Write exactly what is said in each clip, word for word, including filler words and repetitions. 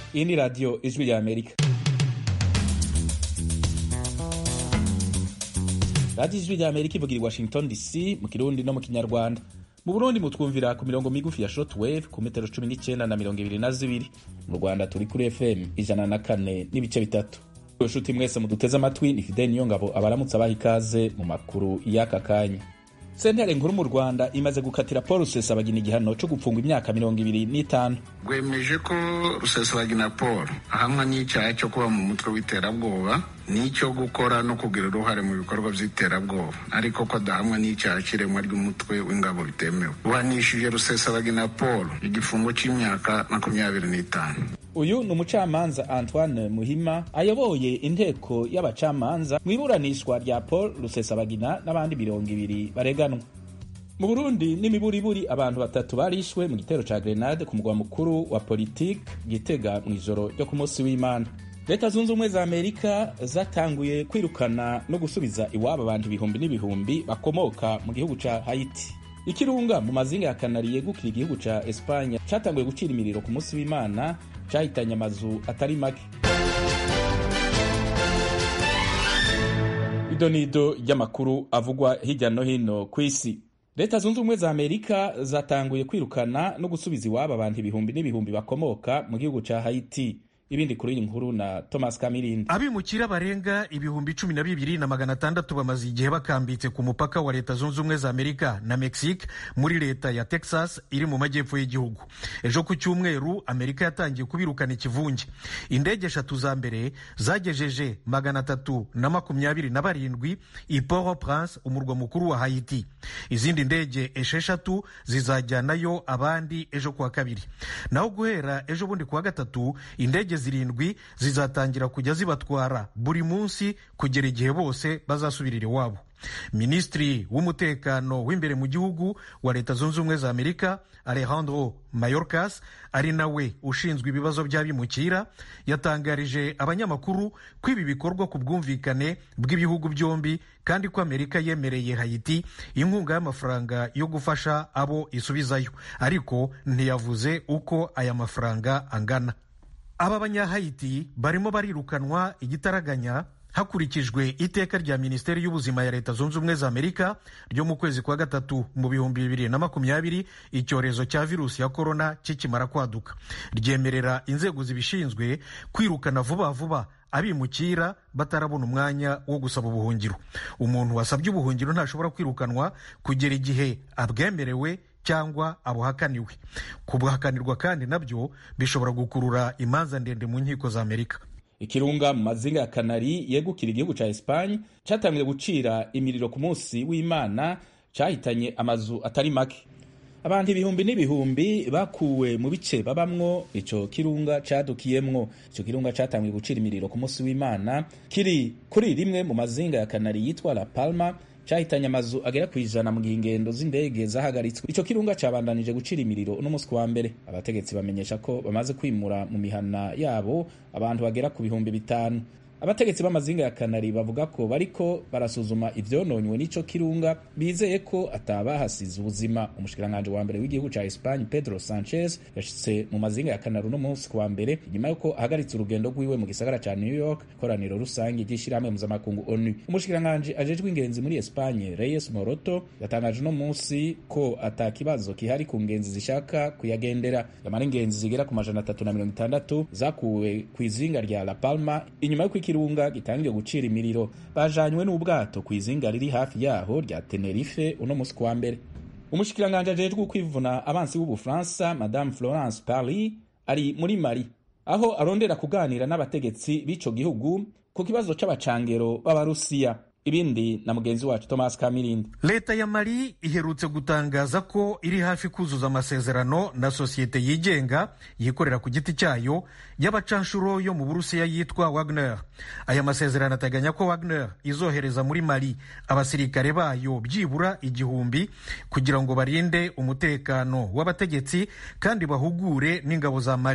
Iyi ni radiyo ijwi rya Amerika. Radiyo ijwi rya Amerika ivugira i Washington D C mu Kirundi no mu Kinyarwanda. Mu Burundi mutwumvira ku mirongo migufi ya shortwave ku metero cumi n'icyenda na mirongo ibiri na zibiri. Mu Rwanda turi kuri F M ijana na kane n'ibice bitatu. Inshuti mwese muduteze amatwi, ni Fidel Niyongabo abaramutse abaha ikaze mu makuru y'aka kanya. Sentare nkuru mu Rwanda imaze gukatira Paul Rusesabagina igihano cyo gupfungwa imyaka mirongo ibiri n'itanu. Rwemeje ko Rusesabagina Paul ahamwa n'icyaha cyo kuba mu mutwe w'iterabwoba n'icyo gukora no kugira uruhare mu bikorwa by'iterabwoba, ariko ko adahamwa n'icyaha cy'iremwa ry'umutwe w'ingabo bitemewe. Ruhanishije Rusesabagina Paul igifungo cy'imyaka makumyabiri n'itanu. Uyu ni umucamanza Antoine Muhima ayoboye inteko y'abacamanza mu iburanishwa rya Paul Rusesabagina n'abandi mirongo ibiri bareganwa. Mu Burundi n'imiburiburi abantu batatu barishwe mu gitero ca grenade ku mugwa mukuru wa politique Gitega mu ijoro ryo ku munsi w'Imana. Leta zunze ubumwe za Amerika zatanguye kwirukana no gusubiza iwabo abantu ibihumbi n'ibihumbi bakomoka mu gihugu ca Haiti. Ikirunga mu mazinga ya Kanari yegukira igihugu ca Espanya catanguye gucira imiriro ku munsi w'Imana, cahitanye amazu atari make. Idonido ry'amakuru avugwa hirya no hino kw'isi. Leta zunze ubumwe za Amerika zatanguye kwirukana no gusubiza iwabo abantu ibihumbi n'ibihumbi bakomoka mu gihugu ca Haiti. Ibindi kuri iyi nkuru na Thomas Kamilindi. Abimukira barenga ibihumbi cumi na bibiri na magana atandatu bamaze igihe bakambitse ku mupaka wa Leta zunze ubumwe za Amerika na Mexique muri leta ya Texas iri mu majyepfo y'igihugu. Ejo ku cyumweru Amerika yatangiye kubirukana ikivunge. Indege eshatu za mbere zagejeje magana atatu na makumyabiri na barindwi i Port-au-Prince, umurwa mukuru wa Haiti. Izindi ndege esheshatu zizajyanayo abandi ejo kuwa kabiri. Naho guhera ejo bundi kuwa gatatu indege zirindwi zizatangira kujya zibatwara buri munsi kugera igihe bose bazasubirira iwabo. Minisitiri w'umutekano w'imbere mu gihugu wa Leta zunze ubumwe za Amerika Alejandro Mayorkas, ari nawe ushinzwe ibibazo by'abimukira, yatangarije abanyamakuru ko ibi bikorwa ku bwumvikane bw'ibihugu byombi kandi ko Amerika yemereye Haiti inkunga y'amafaranga yo gufasha abo isubizayo, ariko ntiyavuze uko aya mafaranga angana. Aba banyahayiti barimo barirukanwa igitaraganya hakurikijwe iteka rya Minisiteri y'Ubuzima ya Leta zunze ubumwe za Amerika ryo mu kwezi kwa gatatu mu bihumbi bibiri na makumyabiri, icyorezo cya virusi ya korona kikimara kwaduka. Ryemerera inzego zibishinzwe kwirukana vuba vuba abimukira batarabona umwanya wo gusaba ubuhungiro. Umuntu wasabye ubuhungiro ntashobora kwirukanwa kugera igihe abwemerewe cyangwa abuhakaniwe. Kubuhakanirwa kandi nabyo bishobora gukurura imanza ndende mu nkiko za Amerika. Ikirunga mu mazinga ya Kanari yegukira igihugu ca Espanya catangiye gucira imiriro ku munsi w'Imana, cahitanye amazu atari make. Abantu ibihumbi n'ibihumbi bakuwe mu bice babamwo ico kirunga cadukiyemwo. Ico kirunga catangiye gucira imiriro ku munsi w'Imana kiri kuri rimwe mu mazinga ya Kanari yitwa La Palma, cahitanye amazu agera ku ijana mu gihe ingendo z'indege zahagaritswe. Ico kirunga cabandanije gucira imiriro uno munsi wa mbere. Abategetsi bamenyesha ko bamaze kwimura mu mihana yabo abantu bagera ku bihumbi bitanu. Abategetsi b'amazinga ya Kanari bavuga ko bariko barasuzuma ivyononywe n'ico kirunga, bizeye ko atabahasize ubuzima. Umushikiranganje wa mbere w'igihugu ca Espagne Pedro Sanchez yashitse mu mazinga ya Kanari uno munsi wa mbere nyuma yuko ahagaritse urugendo rwiwe mu gisagara ca New York, koraniro rusange ry'ishirahamwe mpuzamakungu ONU. Umushikiranganje ajejwe ingenzi muri Espagne Reyes Moroto yatangaje uno munsi ko atakibazo kihari ku ngenzi zishaka kuyagendera. Yamara ingenzi zigera ku majana atatu na mirongo itandatu zakuwe kw'izinga rya La Palma inyuma yuko ikirunga gitangiye gucira imiriro. Bajanywe n'ubwato kw'izinga riri hafi yaho rya Tenerife uno munsi wa mbere. Umushikiranganje ajejwe kwivuna abansi b'Ubufaransa Madame Florence Parly ari muri Mali, aho arondera kuganira n'abategetsi b'ico gihugu ku kibazo c'abacangero b'Abarusiya. Ibindi na mugenzi wacu Thomas Kamilindi. Leta ya Mali iherutse gutangaza ko iri hafi kuzuza amasezerano na sosiyete yigenga yikorera ku giti cyayo y'abacanshuro yo mu Burusiya yitwa Wagner. Aya masezerano ateganya ko Wagner izohereza muri Mali abasirikare bayo byibura igihumbi kugira ngo barinde umutekano w'abategetsi kandi bahugure n'ingabo za Mali.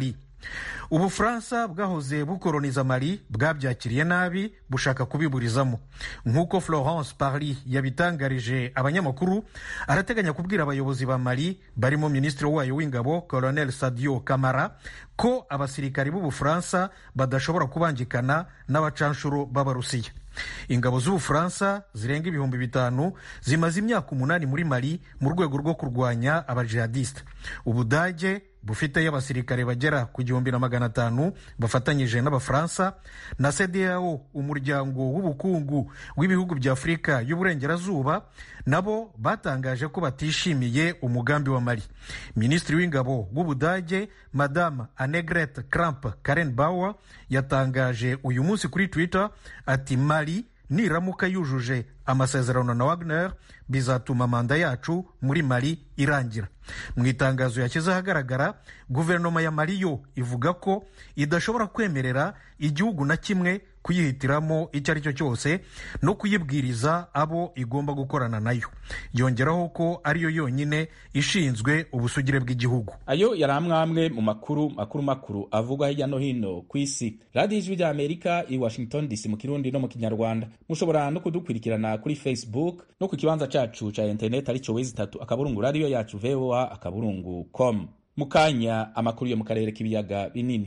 Ubufaransa bwahoze bukoroniza Mali bwabyakiriye nabi bushaka kubiburizamo. Nk'uko Florence Parly yabitangarije abanyamakuru, arateganya kubwira abayobozi ba Mali barimo minisitiri wayo w'ingabo Colonel Sadio Kamara ko abasirikari b'Ubufaransa badashobora kubangikana n'abacanshuro b'Abarusiya. Ingabo z'Ubufaransa zirenga ibihumbi bitanu zimaze imyaka umunani muri Mali mu rwego rwo kurwanya abajihadiste. Ubudage bufite y'abasirikare bagera ku gihumbi na magana atanu bafatanyije n'Abafaransa, na C D A O, umuryango w'ubukungu w'ibihugu bya Afurika y'Uburengerazuba, nabo batangaje ko batishimiye umugambi wa Mali. Minisitiri w'ingabo w'Ubudage Madame Annegret Kramp-Karrenbauer yatangaje uyu munsi kuri Twitter ati Mali niramuka yujuje amasezerano na Wagner bizatuma manda yacu muri Mali irangira. Mu itangazo yashyize ahagaragara, guverinoma ya Mali yo ivuga ko idashobora kwemerera igihugu na kimwe kuyihitiramo icyo ari cyo cyose no kuyibwiriza abo igomba gukorana nayo. Yongeraho ko ariyo yonyine ishinzwe ubusugire bw'igihugu. Ayo yari amwe mu makuru makuru makuru avugwa hirya no hino ku isi. Radio Ijwi rya Amerika i Washington D C mu Kirundi no mu Kinyarwanda. Mushobora no kudukurikirana kuri Facebook no ku kibanza cacu ca internet ari cyo wezi tatu akaburungu radio yacu V O A akaburungu com. Mukanya amakuru yo mu karere k'ibiyaga binini.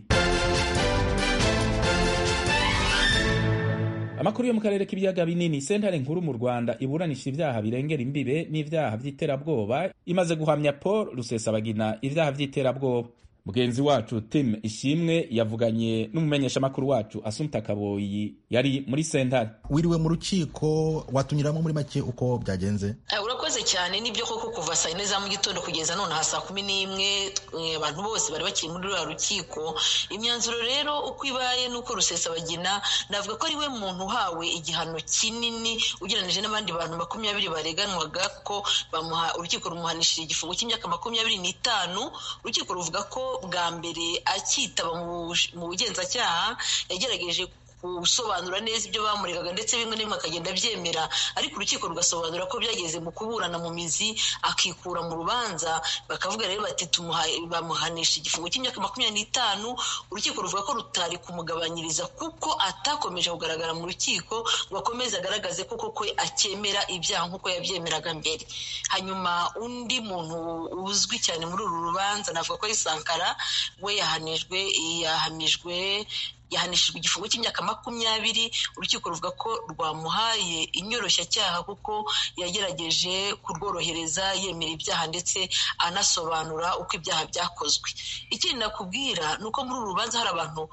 Amakuru yo mu karere k'ibiyaga binini. Sentare nkuru mu Rwanda iburanisha ivyaha birengera imbibe n'ivyaha vy'iterabwoba imaze guhamya Paul Rusesabagina ivyaha vy'iterabwoba. Mugenzi wacu Tim Ishimwe yavuganye n'umumenyesha makuru wacu Assumpta Kaboyi yari muri sentare. Wiriwe mu rukiko, watunyiramo muri make uko byagenze? Uh, urakoze cyane. Nibyo koko kuva saa yine za mu gitondo kugeza none saa kumi n'imwe abantu bose bari bakiri muri rwa rukiko. Imyanzuro rero uko ibaye nuko Rusesabagina navuga ko ari we muntu uhawe igihano kinini ugereranije n'abandi bantu makumyabiri bareganwaga ko bamuha urukiko rumuhanishije igifungo cy'imyaka makumyabiri n'itanu. Urukiko ruvuga ko bwa mbere akitaba mu bugenzacyaha yagerageje gusobanura neza ibyo bamuregaga ndetse bimwe n'imwe akagenda abyemera, ariko urukiko rugasobanura ko byageze mu kuburana mu mizi akikura mu rubanza. Bakavuga rero bati bamuhanisha igifungo cy'imyaka makumyabiri n'itanu. Urukiko ruvuga ko rutari kumugabanyiriza kuko atakomeje kugaragara mu rukiko ngo akomeze agaragaze ko koko akemera ibyaha nk'uko yabyemeraga mbere. Hanyuma undi muntu uzwi cyane muri uru rubanza navuga ko ari Sankara, we yahanijwe yahamijwe yahanishijwe igifungo cy'imyaka makumyabiri. Urukiko ruvuga ko rwamuhaye inyoroshyacyaha kuko yagerageje kurworohereza yemera ibyaha ndetse anasobanura uko ibyaha byakozwe. Ikindi nakubwira ni uko muri uru rubanza hari abantu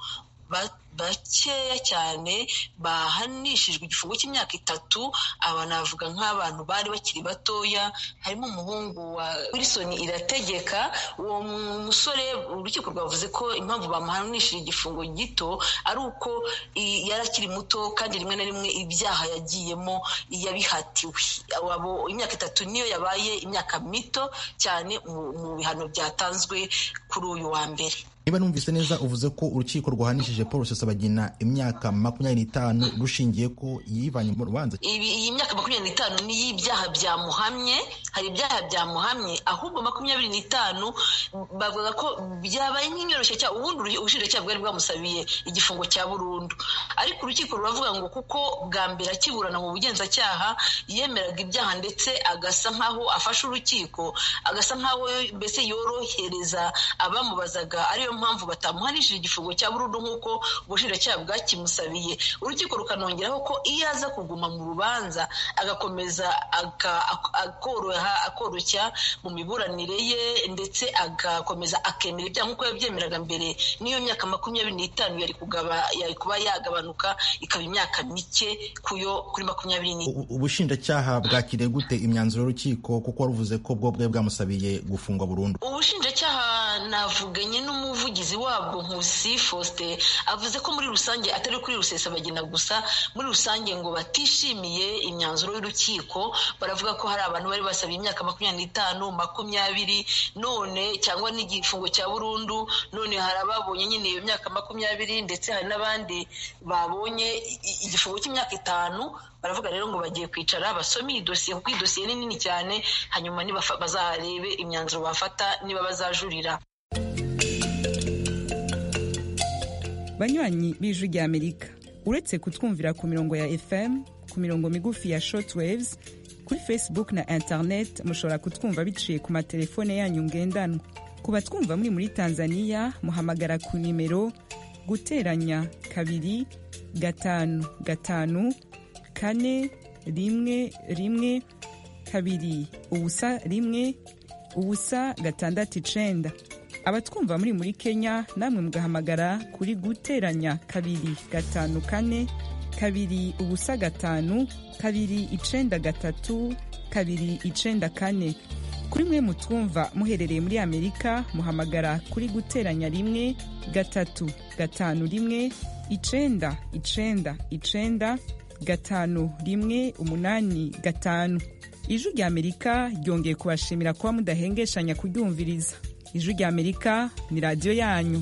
bakeya cyane bahanishijwe igifungo cy'imyaka itatu. Aba navuga nk'abantu bari bakiri batoya, harimo umuhungu wa Wilson Irategeka. Uwo musore urukiko rwavuze ko impamvu bamuhanishije igifungo gito ari uko yari akiri muto kandi rimwe na rimwe ibyaha yagiyemo yabihatiwe. Abo imyaka itatu niyo yabaye imyaka mito cyane mu bihano byatanzwe kuri uyu wa mbere. Niba numvise neza uvuze ko urukiko rwahanishije Paul Rusesabagina imyaka makumyabiri n'itanu rushingiye ko yivanye mu rubanza. Iyi myaka makumyabiri n'itanu ni y'ibyaha byamuhamye, hari ibyaha byamuhamye, ahubwo makumyabiri n'itanu bavuga ko byabaye nk'inyoroshye cya ubundi ubushinjacyaha bwari bwamusabiye igifungo cya burundu, ariko urukiko ruravuga ngo kuko bwa mbere akiburana mu bugenzacyaha yemeraga ibyaha ndetse agasa nkaho afashe urukiko, agasa nkaho mbese yorohereza abamubazaga, ariyo mpamvu batamuhanishije igifungo cya burundu nk'uko ubushinjacyaha bwakimusabiye. Urukiko rukanongeraho ko iyo aza kuguma mu rubanza agakomeza akoroha akoroshya mu miburanire ye ndetse agakomeza akemera ibyaha nk'uko yabyemeraga mbere, n'iyo myaka makumyabiri n'itanu yari kugaba yari kuba yagabanuka ikaba imyaka mike kuyo kuri makumyabiri n'itanu. Ubushinjacyaha bwakiriye gute imyanzuro y'urukiko kuko waruvuze ko bwo bwe bwamusabiye gufungwa burundu? Ubushinjacyaha navuganye n'umuvugizi wabwo Nkusi Faustin avuze ko muri rusange atari kuri Rusesabagina gusa, muri rusange ngo batishimiye imyanzuro y'urukiko. Baravuga ko hari abantu bari basabiye imyaka makumyabiri n'itanu, makumyabiri none cyangwa n'igifungo cya burundu, none hari ababonye nyine iyo myaka makumyabiri ndetse hari n'abandi babonye igifungo cy'imyaka itanu. Baravuga rero ngo bagiye kwicara basome iyi dosiye kuko iyi dosiye ni nini cyane, hanyuma niba bazarebe imyanzuro bafata niba bazajurira. banywanyi b'ijwi rya amerika, uretse kutwumvira ku mirongo ya F M, ku mirongo migufi ya shortwaves, kuri Facebook na internet mushobora kutwumva biciye ku matelefone yanyu ngendanwa. Ku batwumva muri muri Tanzania muhamagara ku nimero guteranya kabiri gatanu gatanu kane rimwe rimwe kabiri ubusa rimwe ubusa gatandatu icenda. Abatwumva muri muri Kenya namwe mugahamagara kuri guteranya kabiri gatanu kane kabiri ubusa gatanu kabiri icenda gatatu kabiri icenda kane. Kuri mwe mutwumva muherereye muri Amerika muhamagara kuri guteranya rimwe gatatu gatanu rimwe icenda icenda icenda gatanu rimwe umunani gatanu. Ijwi rya Amerika ryongeye kubashimira kuba mudahengeshanya kuryumviriza. Ijwi rya Amerika ni radio yanyu.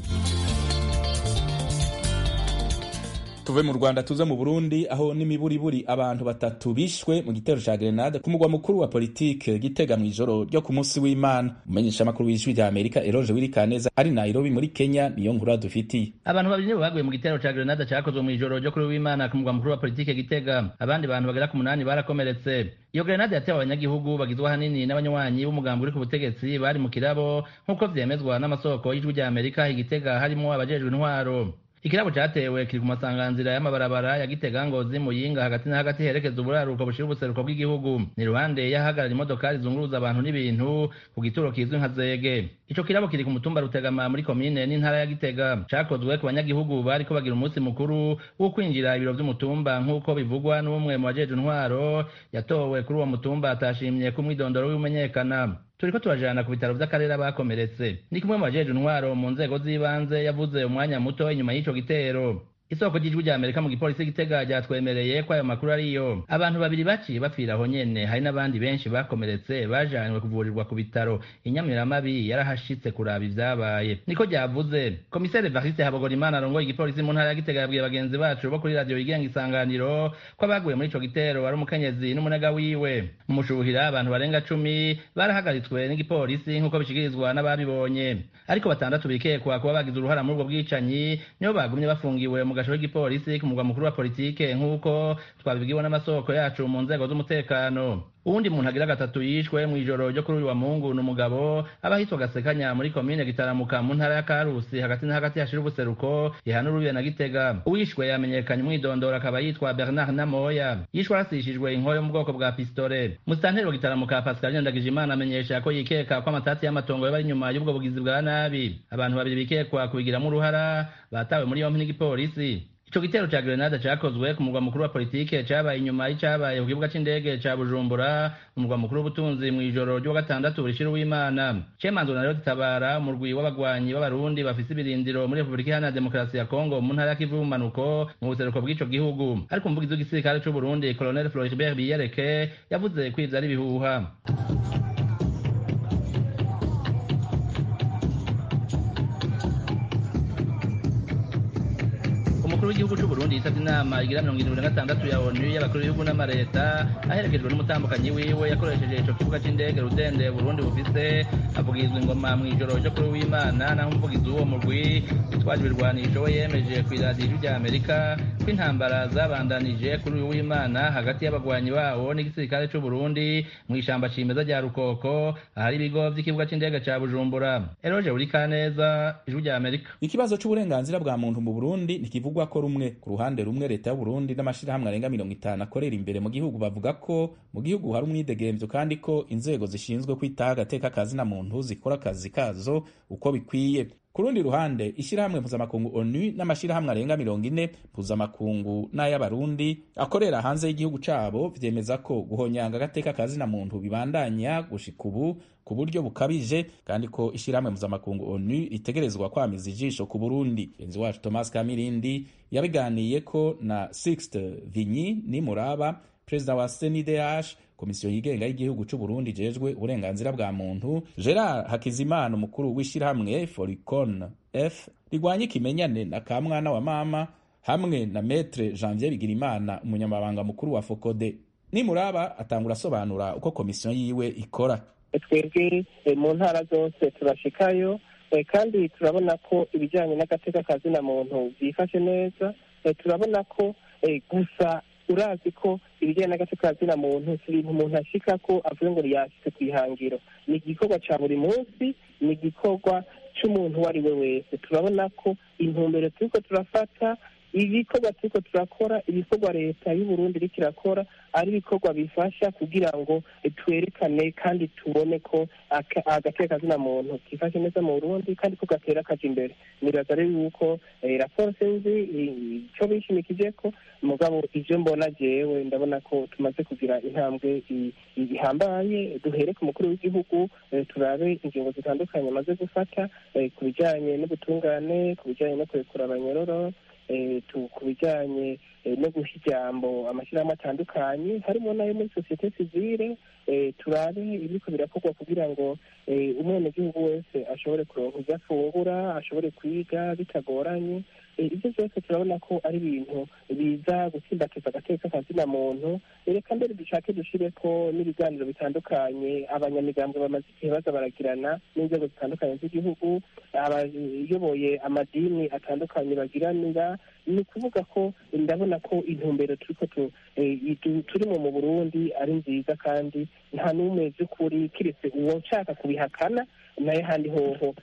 Tuve mu Rwanda tuze mu Burundi aho n'imiburiburi abantu batatu bishwe mu gitero ca grenade ku mugwa mukuru wa politike Gitega mu ijoro ryo ku munsi w'Imana. Umenyesha makuru w'ijwi rya Amerika Eroje Wirikaneza ari Nairobi muri Kenya niyo nkuru dufitiye. Abantu babiri nibo baguye mu gitero ca grenade cyakozwe mu ijoro ryo kuri w'Imana ku mugwa mukuru wa politike Gitega. Abandi bantu bagera ku munani barakomeretse. Iyo grenade yatewe abanyagihugu bagizwe hanini n'abanywanyi b'umugambi uri ku butegetsi bari mu kirabo nk'uko vyemezwa n'amasoko y'ijwi rya Amerika Igitega harimo abajejwe intwaro. Ikirabo cyatewe kiri ku masanganzira y'amabarabara ya Gitega Ngozi Muyinga hagati na hagati herekeza uburaruko bushira ubuseruko bw'igihugu. Ni ruhande yahagarara imodoka zizunguruza abantu n'ibintu ku gituro kizwi nka Zege. Ico kirabo kiri ku mutumba Rutegama muri komine n'intara ya Gitega. Cakozwe ku banyagihugu bari ko bagira umunsi mukuru wo kwinjira ibiro vy'umutumba nk'uko bivugwa n'umwe mu bajeje intwaro yatowe kuri uwo mutumba atashimye ku mwidondoro w'umenyekana. Turiko turajana ku bitaro vy'akarere bakomeretse. Ni kumwe mu bajeje intwaro mu nzego z'ibanze yavuze umwanya muto inyuma y'ico gitero. Isoko ry'ijwi rya Amerika mu gipolisi Gitega ryatwemereye ko ayo makuru ariyo. Abantu babiri baciye bapfira aho nyene, hari n'abandi benshi bakomeretse bajanywe kuvurirwa ku bitaro. Inyamiramabi yarahashitse kuraba ivyabaye. Niko ryavuze. Komisere Evariste Habogorimana arongoye igipolisi mu ntara ya Gitega yabwiye bagenzi bacu bo kuri radio yigenga Isanganiro ko abaguye muri ico gitero ari umukenyezi n'umunega wiwe. Mu mushuhira abantu barenga cumi barahagaritswe n'igipolisi nk'uko bishikirizwa n'ababibonye. Ariko batandatu bikekwa kuba bagize uruhara muri ubwo bwicanyi nibo bagumye bafungiwe mu gasho k'igipolisi ku mugwa mukuru wa politike nk'uko twabibwiwe n'amasoko yacu mu nzego z'umutekano. Uwundi muntu agira gatatu yishwe mu ijoro ryo kuri uyu wa Mungu n'umugabo abahitwa Gasekanya muri komine Gitaramuka mu ntara ya Karusi hagati na hagati hashira ubuseruko ihana urubiye na Gitega. Uwishwe yamenyekanye umwidondoro akaba yitwa Bernard Namoya. Yishwe asishijwe inkoyo mu bwoko bwa pistole. Musitanteri wa Gitaramuka Pascal Ndagijimana amenyesha ko yikeka ko amatati y'amatongo bari inyuma y'ubwo bugizi bwa nabi. Abantu babiri bikekwa kubigiramo uruhara batawe muri yompi n'igipolisi. Ico gitero ca grenade cakozwe ku mugwa mukuru wa politike cabaye inyuma y'icabaye ku kibuga c'indege ca Bujumbura, umugwa mukuru w'ubutunzi mu ijoro ryo gatandatu burishira w'Imana. Cemanzo na rero Tabara umurwi w'abagwanyi b'abarundi bafise ibirindiro muri Republika Iharanira Demokarasi ya Kongo mu ntara ya Kivu y'ubumanuko mu buseruko bw'ico gihugu. Ariko umuvugizi w'igisirikare c'u Burundi Colonel Floribert Biyereke yavuze ko ivyo ari bihuha. Umukuru w'igihugu cy'u Burundi yitavye inama igira mirongo irindwi na gatandatu ya ONU y'abakuru b'ibihugu n'amareta aherekejwe n'umutambukanyi wiwe yakoresheje ico kibuga c'indege Rudende Burundi bufise avugizwa ingoma mu ijoro ryo kuri w'Imana naho umuvugizi w'uwo murwi witwaje ibirwanisho we yemeje kw'iradiyo rya Amerika ko intambara zabandanije kuri uyu w'Imana hagati y'abagwanyi bawo n'igisirikare cy'u Burundi mu ishamba cimeza rya Rukoko ahari ibigo vy'ikibuga c'indege ca Bujumbura. Eroje Urikaneza, ijwi rya Amerika. Ikibazo c'uburenganzira bwa muntu mu Burundi ntikivugwa ko rumwe. Ku ruhande rumwe leta y'u Burundi n'amashirahamwe arenga mirongo itanu akorera imbere mu gihugu bavuga ko mu gihugu hari umwidegemvyo kandi ko inzego zishinzwe kwitaho agateka kazi na muntu zikora akazi kazo uko bikwiye. Ku rundi ruhande ishirahamwe mpuzamakungu ONU n'amashirahamwe arenga mirongo ine mpuzamakungu n'ay'abarundi akorera hanze y'igihugu cabo vyemeza ko guhonyanga agateka kazi na muntu bibandanya gushika ubu ku buryo bukabije kandi ko ishirahamwe mpuzamakungu ONU ritegerezwa kwamiza ijisho ku Burundi. Enzi wacu Thomas Kamirindi yabiganiye ko na Sixte Vinyi ni Muraba, Perezida wa C N D H, Komisiyo yigenga y'igihugu c'u Burundi jejwe uburenganzira bwa muntu, Gerard Hakizimana umukuru w'ishirahamwe Foricon F rigwanye ikimenyane na Kamwana wa mama, hamwe na Maître Janvier Bigirimana umunyamabanga mukuru wa Focode. Ni Muraba atangura asobanura uko komisiyo yiwe ikora. Twebwe mu ntara zose turashikayo kandi turabona ko ibijyanye n'agateka ka zina muntu byifashe neza. Turabona ko gusa urazi ko ibijyanye n'agateka ka zina muntu si ibintu umuntu ashika ko avuga ngo yashyize ku ihangiro, ni igikorwa cya buri munsi, ni igikorwa cy'umuntu uwo ari we wese. turabona ko intumbero turiko turafata, ibikorwa turiko turakora, ibikorwa leta y'u Burundi iriko irakora ari ibikorwa bifasha kugira ngo twerekane kandi tubone ko agateka ka zina muntu kifashe neza mu Burundi kandi ko gatera kaja imbere. Nibaza rero yuko raporo sinzi ico bishimikije ko, mugabo ivyo mbona jewe ndabona ko tumaze kugira intambwe ihambaye. Duhere ku mukuru w'igihugu, turabe ingingo zitandukanye amaze gufata ku bijanye n'ubutungane, ku bijanye no kurekura abanyororo, ku bijyanye no guha ijambo amashyirahamwe atandukanye harimo n'ayo muri sosiyete sivile. Turabe ibiriko birakorwa kugira ngo umwenegihugu wese ashobore kuronka ibyo afungura, ashobore kwiga bitagoranye. Ibyo byose turabona ko ari ibintu biza gutsimbatiza agateka ka zina muntu. Reka mbere dushake dushire ko n'ibiganiro bitandukanye abanyamigambwe bamaze igihe baza baragirana n'inzego zitandukanye z'igihugu, abayoboye amadini atandukanye bagiranira. Ni ukuvuga ko ndabona ko intumbero turiko turimo mu Burundi ari nziza, kandi nta n'umwe by'ukuri kiretse uwo nshaka kubihakana, naye handi hoho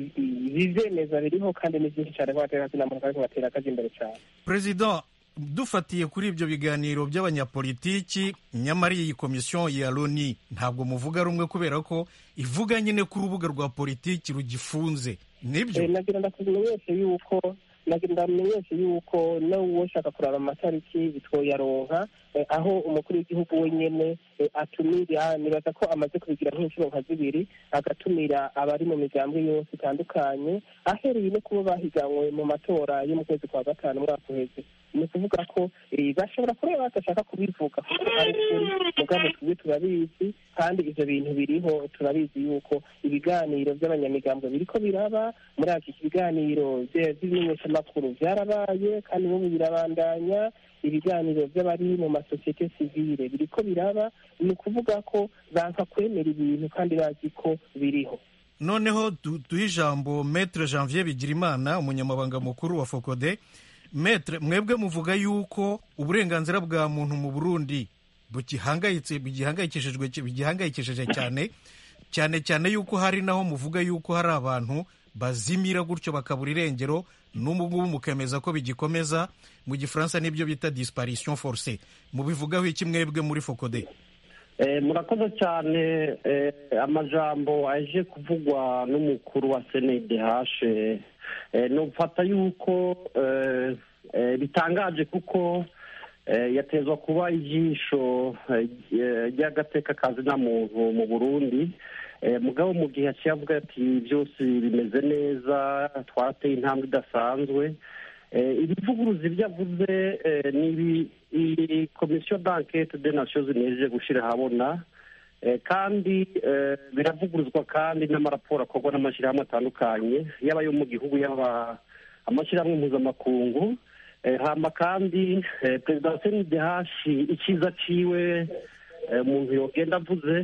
ibizemeza biriho kandi ni byinshi cyane ko batera zina muntu kandi batera akazi imbere cyane. President, dufatiye kuri ibyo biganiro by'abanyapolitiki, nyamara iyi komisiyo ya Loni ntabwo muvuga rumwe kubera ko ivuga nyine ku rubuga rwa politiki rugifunze, nibyo? Nagira ndakumenyeshe yuko ndamenyeshe yuko n'uwo ushaka kuraba amatariki bitwoyaronka aho umukuru w'igihugu wenyene atumira. Nibaza ko amaze kubigira nk'inshuro nka zibiri, agatumira abari mu migambwe yose itandukanye, ahereye no kuba bahiganwe mu matora yo mu kwezi kwa gatanu umwaka uheze. Ni ukuvuga ko bashobora kureba badashaka kubivuga kuko ari kuri, mugabo twebwe turabizi kandi ivyo bintu biriho. Turabizi yuko ibiganiro by'abanyamigambwe biriko biraba, muri iki biganiro by'imenyeshamakuru byarabaye kandi n'ubu birabandanya. Ibiganiro by'abari mu masosiyete sivile biriko biraba. Ni ukuvuga ko banka kwemera ibintu kandi bazi ko biriho. Noneho duhe ijambo Maître Janvier Bigirimana, umunyamabanga mukuru wa Focode. Maître, mwebwe muvuga yuko uburenganzira bwa muntu mu Burundi bugihangayitse bigihangayikishijwe bigihangayikishije cyane cyane cyane yuko hari naho muvuga yuko hari abantu bazimira gutyo bakabura irengero, n'ubu ngubu mukemeza ko bigikomeza. Mu Gifaransa nibyo bita disparition forcée. Mubivugaho iki mwebwe muri Focode? Eh, murakoze cyane. eh, amajambo aje kuvugwa n'umukuru wa C N D H eh, no mfata yuko eh, eh, bitangaje kuko eh, yatezwa kuba ijisho ry'agateka eh, kazi na muntu mu Burundi. Eh, mugabo mu gihe aciyavuga ati byose bimeze neza, twarateye intambwe idasanzwe. Eh, ibivuguruzi ibyo avuze eh, ni iyi komisiyo d'enquête des Nations Unies gushira habona, eh, kandi eh, biravuguruzwa kandi n'amaraporo akorwa n'amashyirahamwe atandukanye yaba yo mu gihugu yaba amashyirahamwe mpuzamakungu. Eh, hama kandi eh, perezida wa C N D H icyiza ciwe eh, umuntu yogenda avuze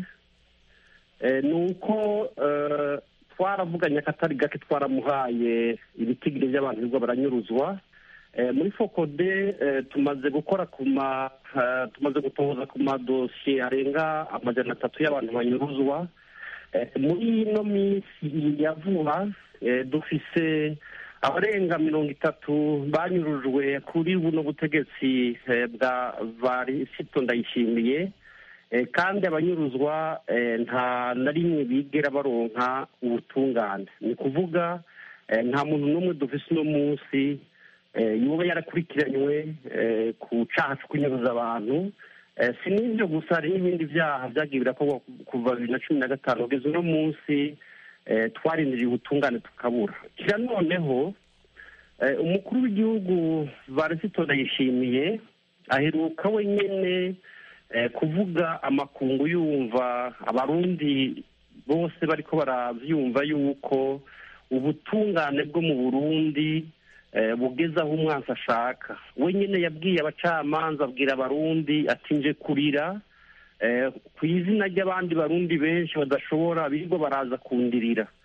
eh, ni uko eh, twaravuganye akatari gake, twaramuhaye ibitigiri by'abantu birwa baranyuruzwa. Eh, muri Focode eh, tumaze gukora kuma uh, tumaze gutoza ku madosiye arenga amajana atatu y'abantu banyuruzwa. Eh, muri ino minsi ya vuba eh, dufise abarenga mirongo itatu banyurujwe kuri buno butegetsi eh, bwa Varisito Ndayishimiye. Eh, kandi abanyuruzwa eh, nta na rimwe bigera baronka ubutungane. Ni kuvuga eh, nta muntu n'umwe dufise uno munsi eh, yoba yarakurikiranywe eh, ku caha co kunyuruza abantu. Eh, si n'ivyo gusa, hari n'ibindi vyaha vyagiye birakorwa kuva bibiri na cumi na gatanu kugeza uno munsi eh, twarindiriye ubutungane tukabura. Kira noneho eh, umukuru w'igihugu Varisito Ndayishimiye aheruka wenyene Eh, kuvuga amakungu yumva, abarundi bose bariko baravyumva yuko ubutungane bwo mu Burundi eh, bugeze aho umwansi ashaka. Wenyene yabwiye abacamanza, abwira abarundi ati nje kurira eh, ku izina ry'abandi barundi benshi badashobora birirwa baraza kundirira.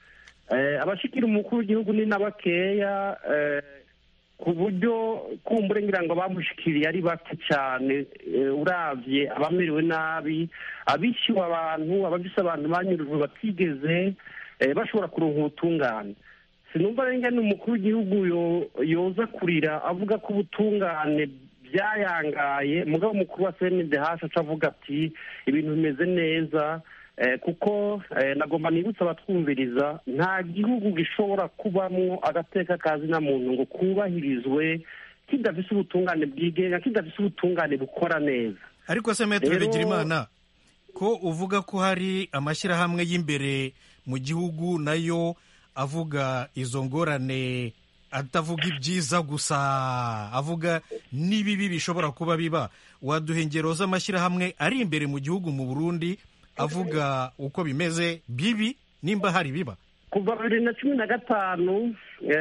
abashikira umukuru w'igihugu ni n'abakeya ku buryo kumbure ngira ngo bamushikiriye ari bake cyane uravye abamerewe nabi abishyuwe abantu abafise abantu banyurujwe batigeze bashobora kuronka ubutungane. Sinumva rero ingene umukuru w'igihugu yoza kurira avuga ko ubutungane byayangaye, mugabo umukuru wa C N D H aca avuga ati ibintu bimeze neza, kuko nagomba nibutsa abatwumviriza nta gihugu gishobora kubamwo agateka kazina muntu ngo kubahirizwe kidafise ubutungane bwigenga, kidafise ubutungane bukora neza. Ariko se Maître Bigirimana, ko uvuga ko hari amashyirahamwe y'imbere mu gihugu nayo avuga izo ngorane, atavuga ibyiza gusa, avuga n'ibibi bishobora kuba biba, waduha ingero z'amashyirahamwe ari imbere mu gihugu mu Burundi avuga uko bimeze bibi nimba hari biba? Kuva bibiri na cumi na gatanu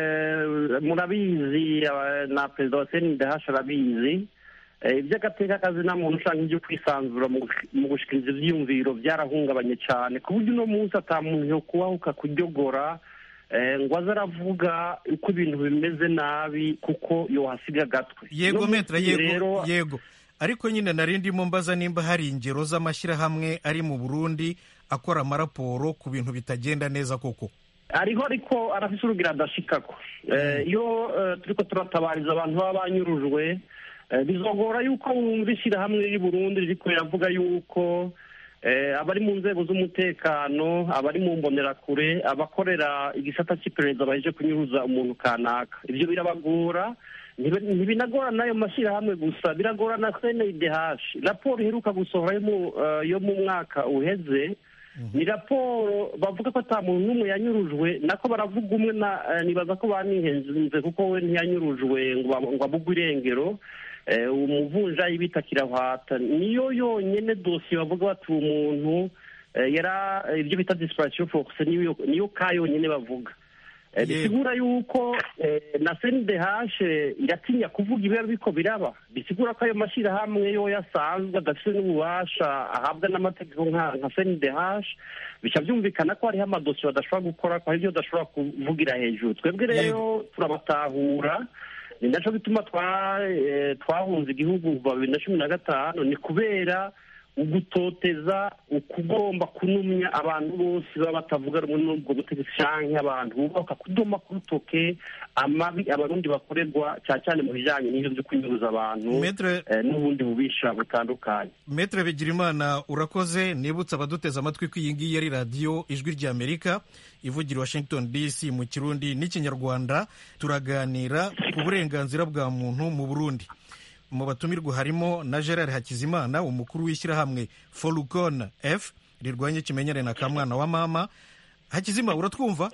murabizi na perezida wa C N D H arabizi, iby'agateka kazina muntu canke ibyo kwisanzura mu gushikiriza ivyiyumviro byarahungabanye cyane ku buryo uno munsi ata muntu yo kubahuka kuryogora ngo aze aravuga uko ibintu bimeze nabi kuko yohasiga agatwe. Yego Maître, yego yego, ariko nyine nari ndimo mbaza nimba hari ingero z'amashyirahamwe ari mu Burundi akora amaraporo ku bintu bitagenda neza koko. Ariho ariko arafise urugira adashikako. Iyo turiko turatabariza abantu baba banyurujwe, bizogora yuko wumva ishyirahamwe riri Burundi ririko riravuga yuko abari mu nzego z'umutekano, abari mu mbonerakure, abakorera igisata cy'iperereza baje kunyuruza umuntu kanaka. Ibyo birabagora, ntibinagora n'ayo mashyirahamwe gusa, biragora na C N D H. Raporo iheruka gusohora yo mu mwaka uheze ni raporo bavuga ko ata muntu n'umwe yanyurujwe, nako baravuga umwe, nibaza ko banihenze kuko we ntiyanyurujwe ngo abugwe irengero. Umuvunja yibita kirahwata niyo yonyene dosiye bavuga bati umuntu yara ibyo bita disparition force niyo niyo kayonyene bavuga. Bisigura yuko na C N D H iratinya kuvuga ibyo biko biraba, bisigura ko ayo mashyirahamwe yo yasanzwe adafite n'ububasha ahabwa n'amategeko nka C N D H, bica byumvikana ko hariho amadosiye badashobora gukora, ko hari ibyo badashobora kuvugira hejuru. Twebwe rero turabatahura, ni naco bituma twahunze igihugu kuva bibiri na cumi na gatanu, ni kubera ugutoteza, ukugomba kunumya abantu bose baba batavuga rumwe n'ubwo butegetsi canke abantu bubaka kudoma ku rutoke amabi abarundi bakorerwa cyane cyane mu bijanye n'ivyo byo kunyuruza abantu n'ubundi bubisha butandukanye. Maître Bigirimana, urakoze. Nibutsa abaduteza amatwi ko iyi ngiyi ari radiyo Ijwi ry'Amerika ivugira Washington D C mu Kirundi n'Ikinyarwanda. Turaganira ku burenganzira bwa muntu mu Burundi. Mu batumirwa harimo na Gerard Hakizimana, umukuru w'ishyirahamwe Folukon F rirwanya ikimenyane na kamwana wa mama. Hakizima, uratwumva?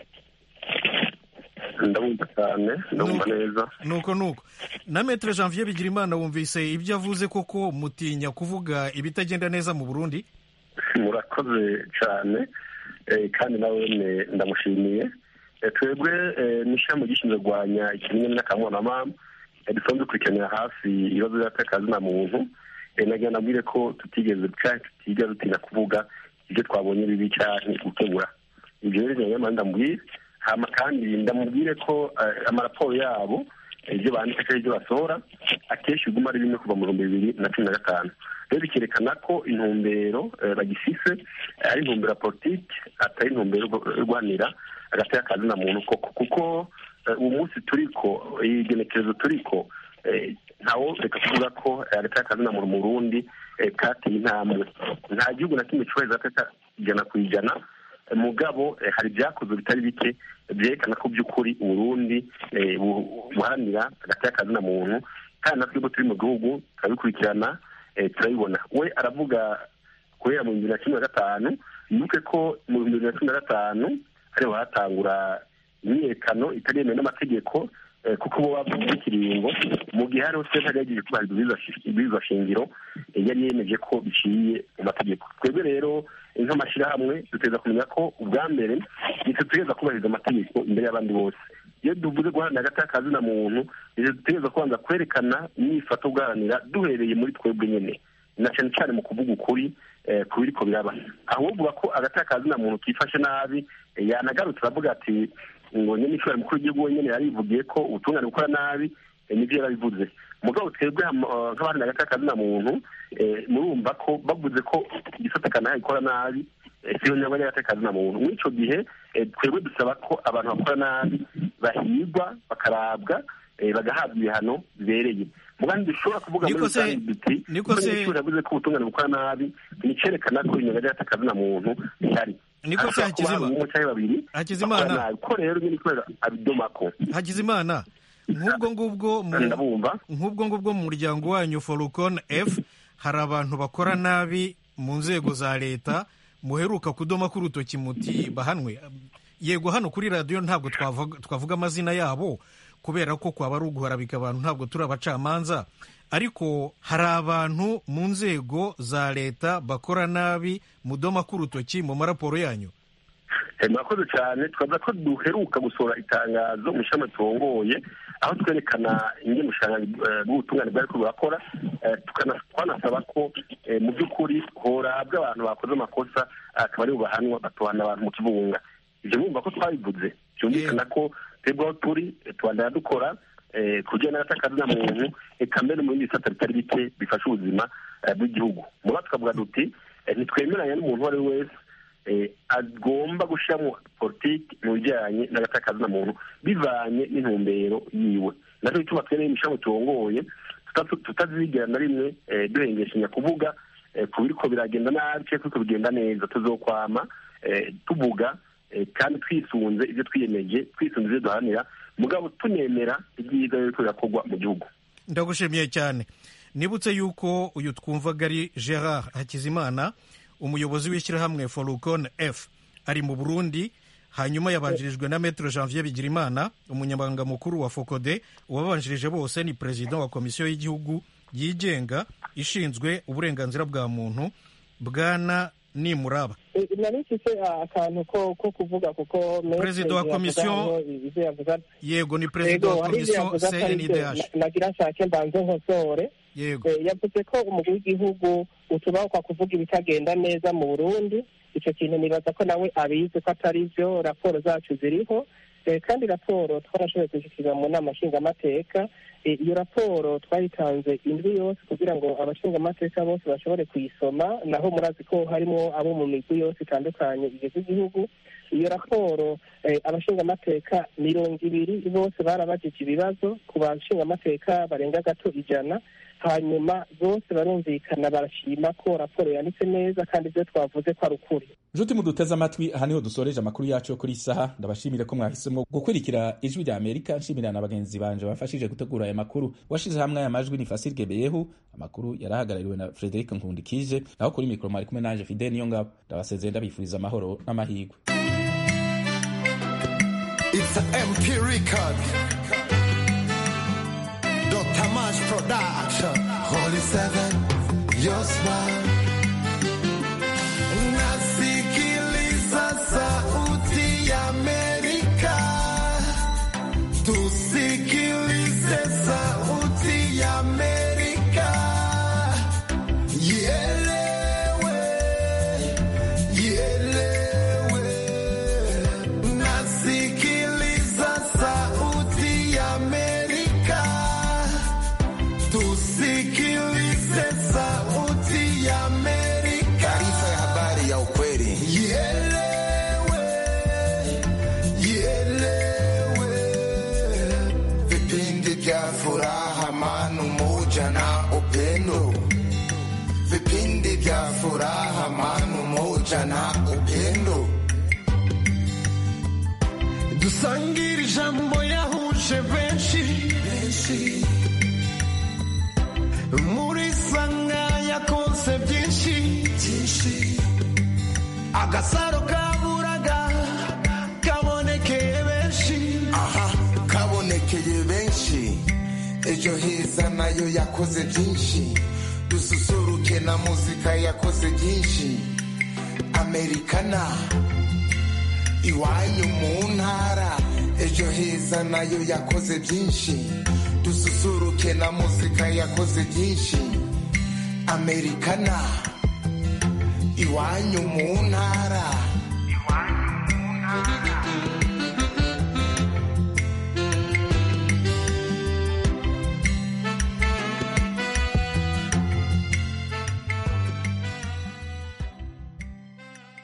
Ndabumva cyane, ndumva neza. Nuko nuko. Na Maître Janvier Bigirimana, wumvise ibyo avuze koko mutinya kuvuga ibitagenda neza mu Burundi? Murakoze cyane, kandi nawe ndamushimiye. Twebwe n'ishyirahamwe gishinzwe kurwanya ikimenyane na kamwana wa mama dusanzwe dukurikiranira hafi ibibazo by'akazina muntu. Nagira nabwire ko tutigeze tutigeze dutinya kuvuga ibyo twabonye bibi cyane gukemura ibyo rero. Nyamara ndamubwire hama kandi ndamubwire ko amaraporo yabo ibyo bandika cyangwa ibyo basohora akenshi biguma ari bimwe kuva mu bihumbi bibiri na cumi na gatanu. Rero bikerekana ko intumbero bagifise ari intumbero ya politiki, atari intumbero yo guhanira agateka kazina muntu koko, kuko uwo munsi turiko igenekerezo turiko ntawo reka kuvuga ko agateka kazina muntu mu Burundi kateye intambwe. Nta gihugu na kimwe cyubahiriza agateka ijana ku ijana, mugabo hari ibyakozwe bitari bike byerekana ko by'ukuri Uburundi buharanira agateka kazina muntu, kandi natwe turi mu gihugu turabikurikirana turabibona. We aravuga kubera mu bibiri na cumi na gatanu, yuke ko mu bibiri na cumi na gatanu ariho hatangura imyiyerekano itaremewe n'amategeko, kuko bo bavuga ikiringo mu gihe hariho sentare yagiye kubahiriza ibwirizwa shingiro yari yemeje ko biciye mu mategeko. Twebwe rero nk'amashyirahamwe duteza kumenya ko ubwa mbere ntitutegereza kubahiriza amategeko imbere y'abandi bose. Iyo duvuze guharanira agateka kazina muntu, dutegereza kubanza kwerekana imyifato guharanira duhereye muri twebwe nyene, na cyane cyane mu kuvuga ukuri ku biriko biraba ahubwo ko agateka kazina muntu kifashe nabi yanagarutse aravuga ati ngo nyine ishobora mukuru w'igihugu wenyine yarivugiye ko ubutungane bukora nabi nibyo yarabivuze mugabo twebwe nk'abandi agateka kazina muntu murumva ko bavuze ko igisata kanaka gikora nabi siyo nyabwo y'agateka kazina muntu muri ico gihe twebwe dusaba ko abantu bakora nabi bahigwa bakarabwa bagahabwa ibihano bibereye mugandi dushobora kuvuga muri rusange duti niko se yavuze ko ubutungane bukora nabi nicerekana ko inyunga y'agateka kazina muntu ihari niko se Hakizimana Hakizimana ko rero nyine kubera abidomako Hakizimana nk'ubwo ngubwo nk'ubwo ngubwo mu muryango wanyu Falcon F hari abantu bakora nabi mu nzego za leta muheruka kudoma ku rutoki muti bahanwe yego hano kuri radio ntabwo twavuga twavuga amazina yabo kubera ko kwaba ari uguharabika abantu ntabwo turi abacamanza ariko hari abantu mu nzego za leta bakora nabi mudoma ku rutoki mu maraporo yanyu. Murakoze cyane twaza ko duheruka gusohora itangazo mu shami turongoye aho twerekana ingene ubushakashatsi bw'ubutungane bwari ko burakora tukanasaba ko mu by'ukuri horabwa abantu bakoze amakosa akaba ari bubahanwa batohana abantu mu kibunga ibyo bumva ko twabivuze byumvikana ko twebwe aho turi tubandana dukora kugira n'agateka kazina muntu eka mbere mu bindi bisata bitari bike bifasha ubuzima bw'igihugu muba tukavuga duti ntitwemeranya n'umuntu uwo ari we wese agomba gushyiramo politiki mu bijyanye n'agateka kazina muntu bivanye n'intumbero yiwe nacyo gituma twene imishami turongoye tutazigera na rimwe duhengeshanya kuvuga ku biriko biragenda nabi cyangwa ko bigenda neza tuzokwama tuvuga kandi twisunze ibyo twiyemeje twisunze ibyo duharanira mugabo tunemera ibyiza biriko birakorwa mu gihugu. Ndagushimiye cyane nibutse yuko uyu twumvaga ari Gerard Hakizimana umuyobozi w'ishyirahamwe Falcon F ari mu Burundi hanyuma yabanjirijwe na Maître Janvier Bigirimana umunyamabanga mukuru wa Focode uwabanjirije bose ni president wa komisiyo y'igihugu yigenga ishinzwe uburenganzira bwa muntu bwana Nimuraba. Narifise akantu ko ko kuvuga kuko president wa komisiyo yego ni president wa komisiyo C N D H nagira nshake mbanze nkosore yego yavuze ko umugwi w'igihugu utubaho kwa kuvuga ibitagenda neza mu Burundi icyo kintu nibaza ko nawe abizi ko atari byo raporo zacu ziriho kandi raporo twarashoboye kuzishyira mu nama nshingamateka iyo raporo twayitanze indwi yose kugira ngo abashingamateka bose bashobore kuyisoma naho murazi ko harimo abo mu migwi yose itandukanye igize igihugu iyo raporo abashingamateka mirongo ibiri bose barabajije ibibazo ku bashingamateka barenga gato ijana hanyuma bose barumvikana barashima ko raporo yanditse neza kandi ibyo twavuze ko ari ukuri. Nshuti muduteze amatwi aha niho dusoreje amakuru yacu yo kuri isaha ndabashimire ko mwahisemo gukurikira ijwi rya Amerika nshimira na bagenzi banje bafashije gutegura aya makuru washize hamwe aya majwi ni Fasil Gebeyehu amakuru yarahagarariwe na Frederic Nkundikije naho kuri mikro mari kumwe nanje Fidel Niyongabo ndabasezeye ndabifuriza amahoro n'amahirwe. It's an M P record Doctor Mash Production Holy Seven Your Smile Nasikiliza sauti ya Amerika Tusikilize sauti ya Amerika Ielewe Ielewe Nasikiliza sauti ya Amerika Tusikilize sauti ya Amerika. Taarifa ya habari ya ukweli. Ielewe, ielewe. Vipindi vya furaha, amani, umoja na upendo. Vipindi vya furaha, amani, umoja na upendo. Dusangire ijambo yahuje benshi. Benshi. Muri sanga yakonse byinshi byinshi agasaro kaburaga kabonekeye benshi aha kabonekeye benshi ejo heza nayo yakoze byinshi dususuruke na muzika yakoze byinshi Americana iwanyu mu ntara ejo heza nayo yakoze byinshi dususuruke na muzika yakoze byinshi Americana iwanyu mu